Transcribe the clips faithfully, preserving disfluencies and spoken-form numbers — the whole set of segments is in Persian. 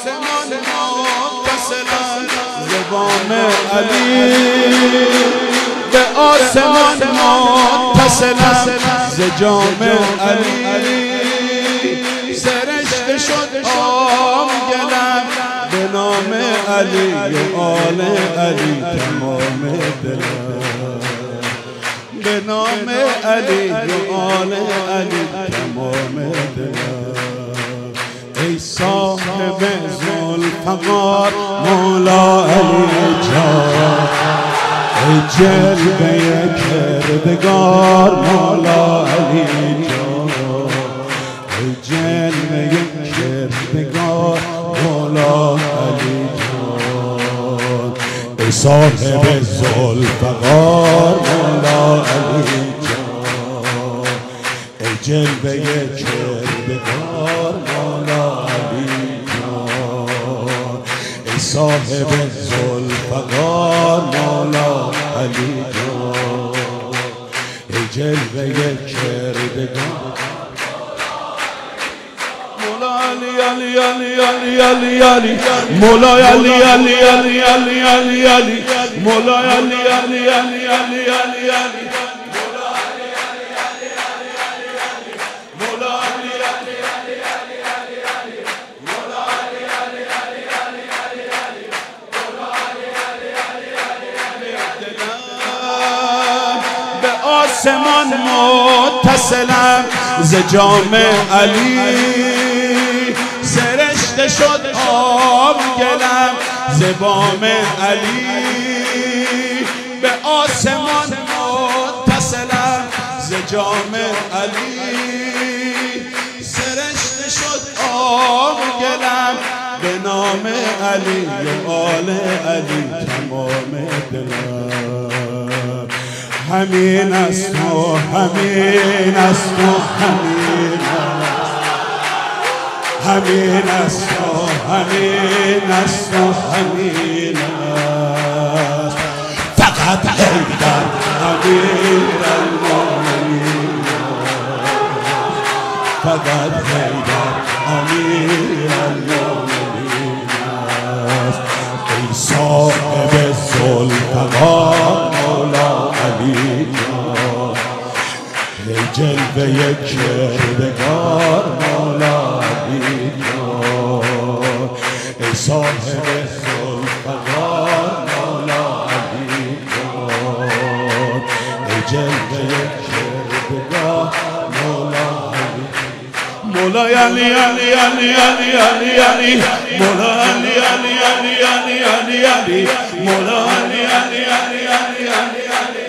آسمان متصلم ز بام علی، به آسمان متصلم ز جام علی. سرشته شد عام گلم به نام علی و آل علی تمام دلم، به نام علی و آل علی تمام دلم. ای صاحب ذوالفقار مولا علی جان، ای جلوه کردگار مولا علی جان، ای جلوه کردگار مولا علی جان. ای صاحب ذوالفقار مولا علی جان، ای جلوه کردگار مولا علی جان. ای صاحب ذوالفقار مولا علی جان، ای جلوه کردگار مولا علی علی علی علی علی علی مولا علی علی علی علی علی علی مولا علی علی علی علی علی علی آسمان متصلم ز جام علی. سرشته شد آب گلم ز بام علی، به آسمان متصلم ز جام علی. سرشته شد آب گلم به نام علی و آل علی تمام دلم. همین است و همین است و همین است، همین است و همین است و همین است. فقط حیدر امیر المومنین، فقط حیدر امیر المومنین است. ای صاحب ذوالفقار مولا علی جان، ای جلوه کردگار مولا علی جان. ای صاحب ذوالفقار مولا علی جان، ای جلوه کردگار مولا علی. مولا علی علی علی علی علی علی مولا علی علی علی علی علی علی مولا علی علی علی علی علی علی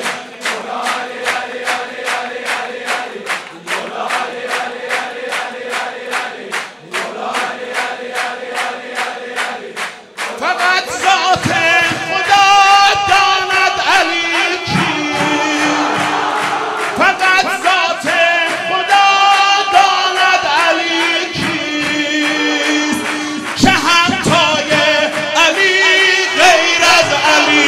فقط ذات خدا داند علی کیست، فقط ذات خدا داند علی کیست، که همتای علی غیر از علی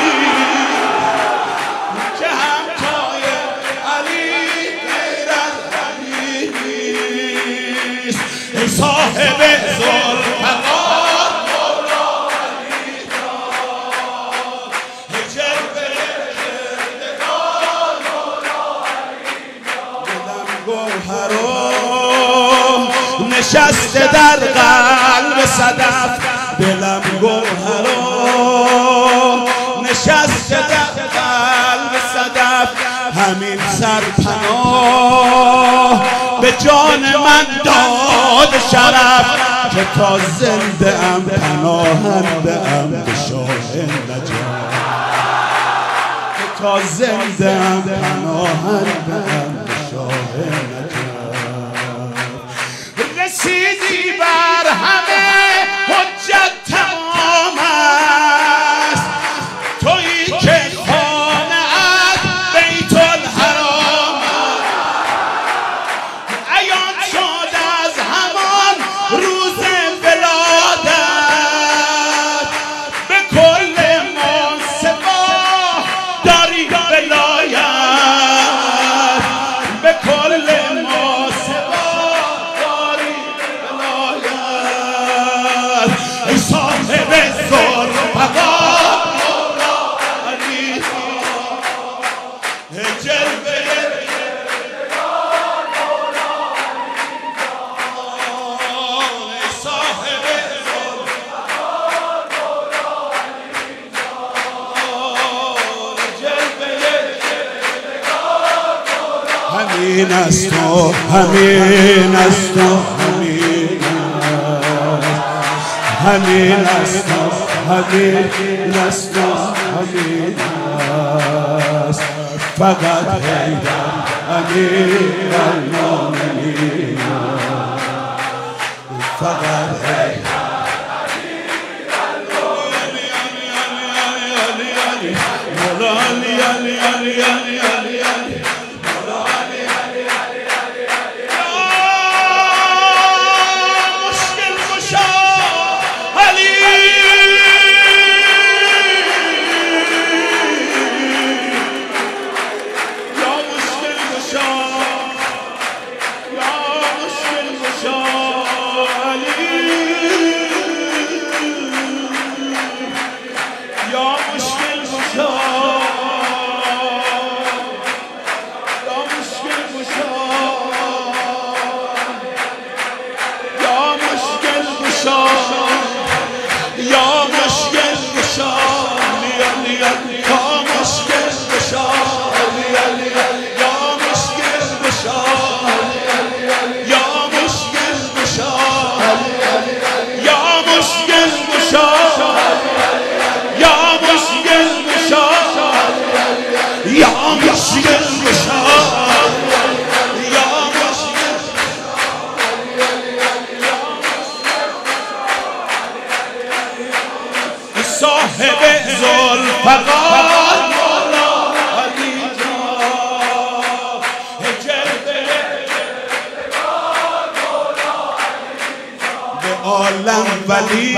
نیست، که همتای علی غیر از علی نیست. ای صاحب ذوالفقار نشسته در قلب صدف، دلم گوهرا نشسته در قلب صدف. همین سرپناه به جان من داد شرف، که تا زنده ام پناهنده ام به شاه نجات، که تا زنده ام پناهنده ام به شاه نجات. رسیدی بر همه حجت تمام است، تویی که خانه‌ات بیت الحرام است. عیان شد از همان روز ولادت، به کل منصفا داری ولایت، به کل منصفا ای صاحب ذوالفقار مولا علی جلوه همین است و همین است و همین است همین است و همین است و همین است فقط حیدر امیر المومنین فقط حیدر مولا علی علی علی علی علی علی صاحب ذوالفقار مولا علی جان جلوه به عالم ولی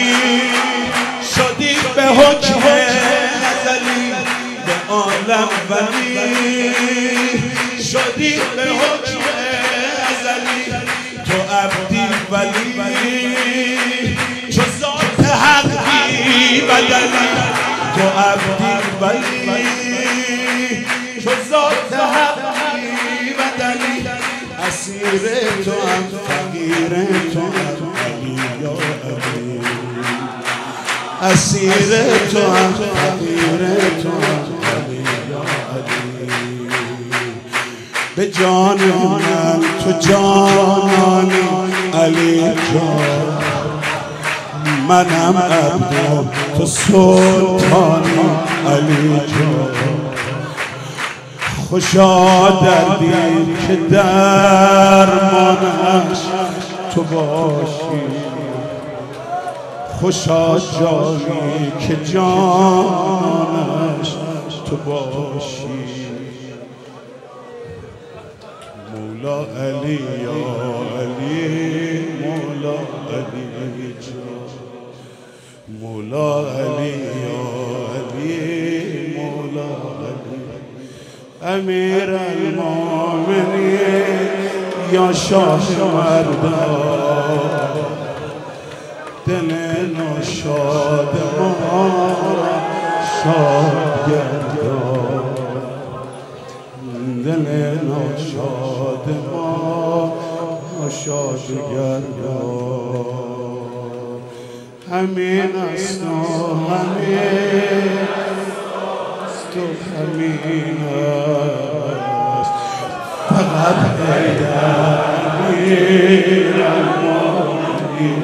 شدی به حکم ازلی به عالم ولی شدی به حکم ازلی تو عبدی ولی چو ذات حق بدلی تو عبدی ولی چو ذات حقی بدلی اسیر تو هم فقیر تو هم علی یا علی اسیر تو هم فقیر تو هم علی یا علی به جان من تو جانانی علی جان منم عبد تو سلطانی علی جان خوشا دردی که درمانش تو باشی خوشا جانی که جانش تو باشی مولا علی یا علی مولا علی جان مولا علی یا علی مولا علی امیر المومنین یا شاه مردان دل ناشاد ما شاد گردان دل ناشاد ما شاد گردان همین است و همین است و همین است فقط حیدر امیر المومنین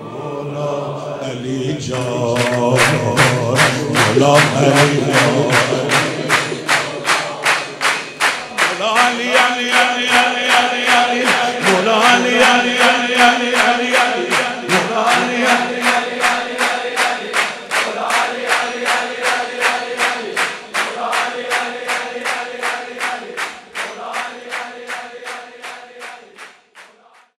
علی جان مولا علی